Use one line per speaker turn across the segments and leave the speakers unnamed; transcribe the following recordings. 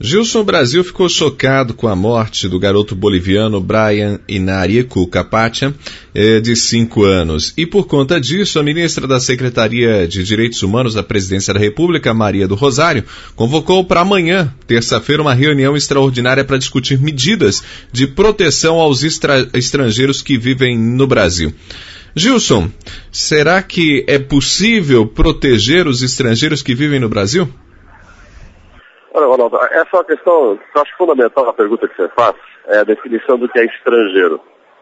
Gilson, o Brasil ficou chocado com a morte do garoto boliviano Brian Inarricu Capacha, de 5 anos. E por conta disso, a ministra da Secretaria de Direitos Humanos da Presidência da República, Maria do Rosário, convocou para amanhã, terça-feira, uma reunião extraordinária para discutir medidas de proteção aos estrangeiros que vivem no Brasil. Gilson, será que é possível proteger os estrangeiros que vivem no Brasil?
Olha, Ronaldo, essa é uma questão que eu acho fundamental na pergunta que você faz, é a definição do que é estrangeiro.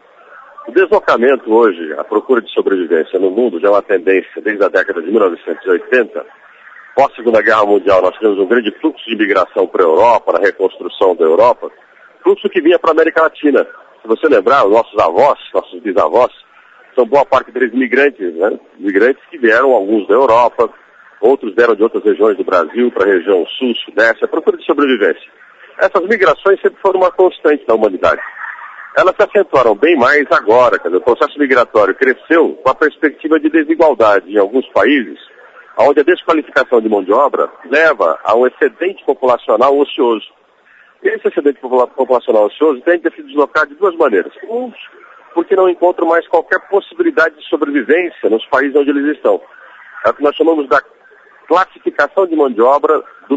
O deslocamento hoje, a procura de sobrevivência no mundo, já é uma tendência desde a década de 1980. Pós-Segunda Guerra Mundial, nós tivemos um grande fluxo de imigração para a Europa, na reconstrução da Europa, fluxo que vinha para a América Latina. Se você lembrar, nossos avós, nossos bisavós, são boa parte deles imigrantes, né? Imigrantes que vieram, alguns da Europa, outros vieram de outras regiões do Brasil, para a região sul, sudeste, a procura de sobrevivência. Essas migrações sempre foram uma constante da humanidade. Elas se acentuaram bem mais agora, quer dizer, o processo migratório cresceu com a perspectiva de desigualdade em alguns países, onde a desqualificação de mão de obra leva a um excedente populacional ocioso. Esse excedente populacional ocioso tende a se deslocar de duas maneiras. Uns, porque não encontram mais qualquer possibilidade de sobrevivência nos países onde eles estão. É o que nós chamamos da classificação de mão de obra do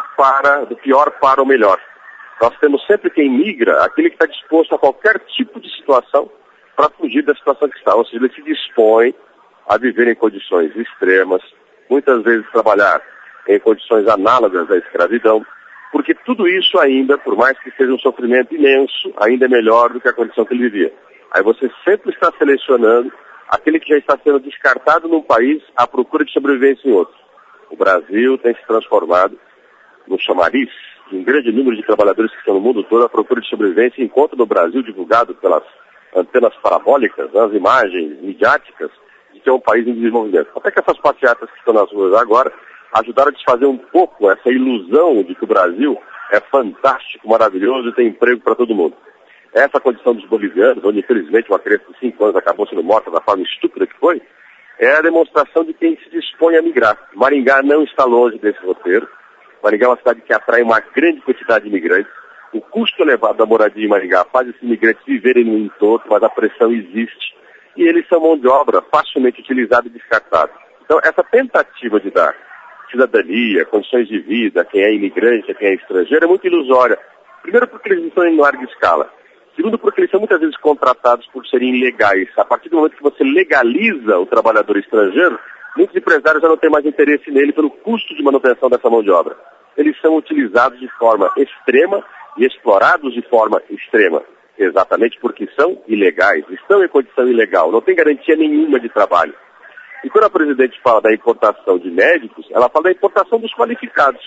pior para o melhor. Nós temos sempre quem migra, aquele que está disposto a qualquer tipo de situação para fugir da situação que está. Ou seja, ele se dispõe a viver em condições extremas, muitas vezes trabalhar em condições análogas à escravidão, porque tudo isso ainda, por mais que seja um sofrimento imenso, ainda é melhor do que a condição que ele vivia. Aí você sempre está selecionando aquele que já está sendo descartado num país à procura de sobrevivência em outro. O Brasil tem se transformado no chamariz de um grande número de trabalhadores que estão no mundo todo à procura de sobrevivência, enquanto no Brasil, divulgado pelas antenas parabólicas, as imagens midiáticas, de que é um país em desenvolvimento. Até que essas passeatas que estão nas ruas agora ajudaram a desfazer um pouco essa ilusão de que o Brasil é fantástico, maravilhoso e tem emprego para todo mundo. Essa condição dos bolivianos, onde infelizmente uma criança de 5 anos acabou sendo morta da forma estúpida que foi, é a demonstração de quem se dispõe a migrar. Maringá não está longe desse roteiro. Maringá é uma cidade que atrai uma grande quantidade de imigrantes. O custo elevado da moradia em Maringá faz esses imigrantes viverem no entorno, mas a pressão existe. E eles são mão de obra facilmente utilizada e descartada. Então, essa tentativa de dar cidadania, condições de vida, a quem é imigrante, a quem é estrangeiro, é muito ilusória. Primeiro porque eles estão em larga escala. Segundo, porque eles são muitas vezes contratados por serem ilegais. A partir do momento que você legaliza o trabalhador estrangeiro, muitos empresários já não têm mais interesse nele pelo custo de manutenção dessa mão de obra. Eles são utilizados de forma extrema e explorados de forma extrema, exatamente porque são ilegais, estão em condição ilegal, não tem garantia nenhuma de trabalho. E quando a presidente fala da importação de médicos, ela fala da importação dos qualificados.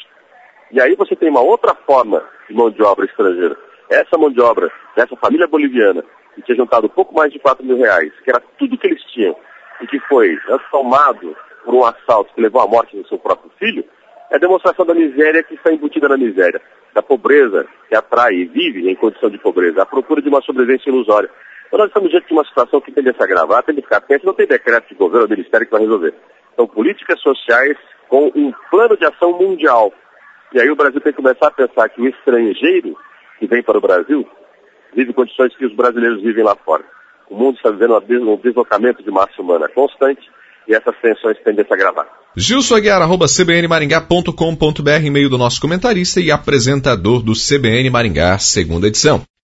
E aí você tem uma outra forma de mão de obra estrangeira. Essa mão de obra dessa família boliviana, que tinha juntado pouco mais de R$4.000, que era tudo que eles tinham, e que foi tomado por um assalto que levou à morte do seu próprio filho, é a demonstração da miséria que está embutida na miséria, da pobreza que atrai e vive em condição de pobreza, a procura de uma sobrevivência ilusória. Então nós estamos diante de uma situação que tende a se agravar, tende a ficar tensa, não tem decreto de governo ou ministério que vai resolver. São políticas sociais com um plano de ação mundial. E aí o Brasil tem que começar a pensar que o estrangeiro que vem para o Brasil vive condições que os brasileiros vivem lá fora. O mundo está vivendo um deslocamento de massa humana constante e essas tensões tendem a se agravar.
Gilson Aguiar, @cbnmaringá.com.br, e-mail do nosso comentarista e apresentador do CBN Maringá, segunda edição.